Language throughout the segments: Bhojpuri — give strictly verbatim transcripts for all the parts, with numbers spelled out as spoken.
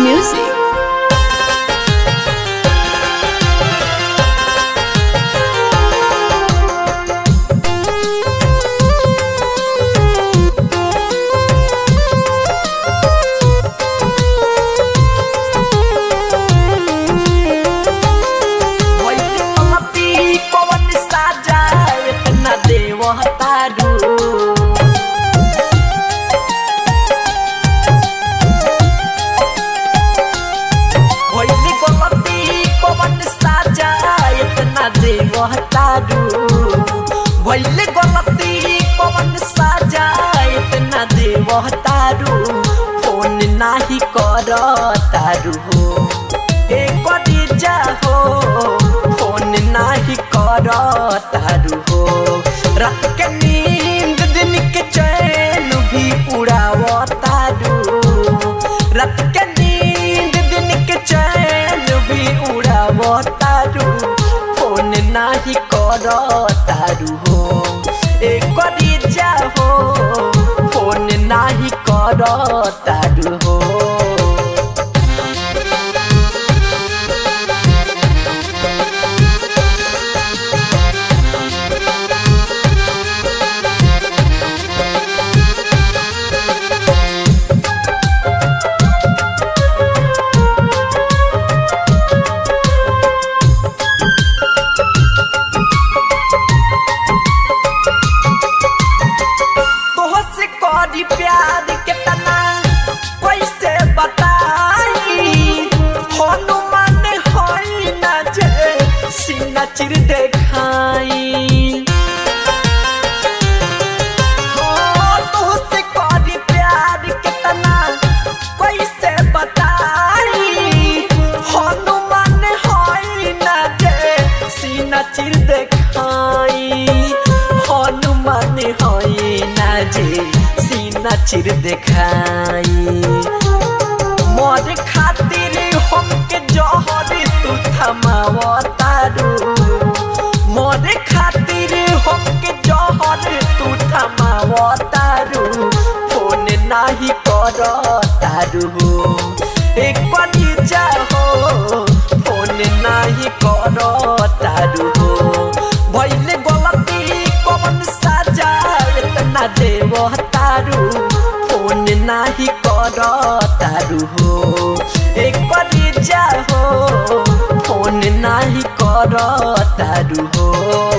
music. भइले गलती कौन साजा इतना देव तारू फोन नाही कर तारू हो एक जा हो फोन नाही कर तारू हो रात के नींद दिन के चैन भी उड़ाव तारू रात के नींद दिन के चैन भी उड़ाव तारू फोन नाही कर तारू हो एक जा हो फोन नाही कर तारू हो प्यार कितना कैसे बताई हनुमान होई ना जे सीना चिर देखाई हाँ तुझसे करी प्यार कितना कैसे बताई हनुमान होई ना जे सीना चिर देखाई हनुमान होई ना जे चिर देखाई मोर खातिर हमके जहर तू थमाव तारू मोर खातिर हमके जहर तू थमाव तारू फोन नाही कर तारू एक जा हो फोन नाही कर तारू भइले गलती कौन साजा इतना देव तारू फोन नाही कर तारू हो एक जा हो फोन नाही कर तारू हो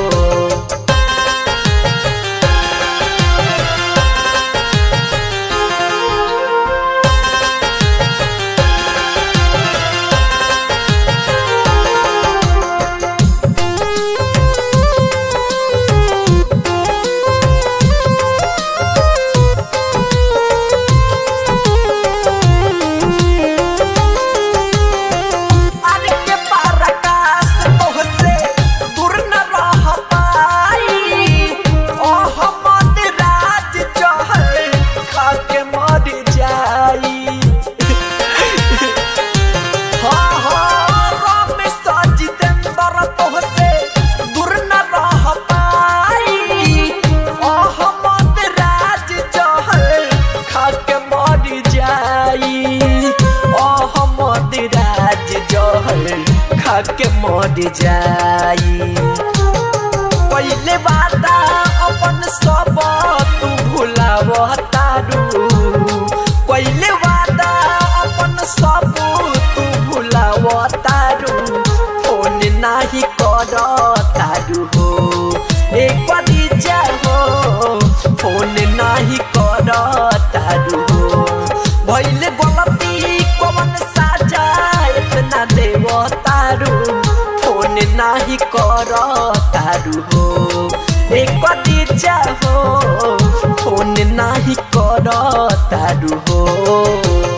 के मर जाई पहले वादा अपन सब तू भुलाव तारू पहले वादा अपन सब तू भुलाव तारू फोन नाही कर तारू हो एक जा हो फोन नाही कर तारू हो भइले गलती कौन साजा इतना देव तारू फोन नाही कर तारू हो एक जा हो फोन नाही कर तारू हो।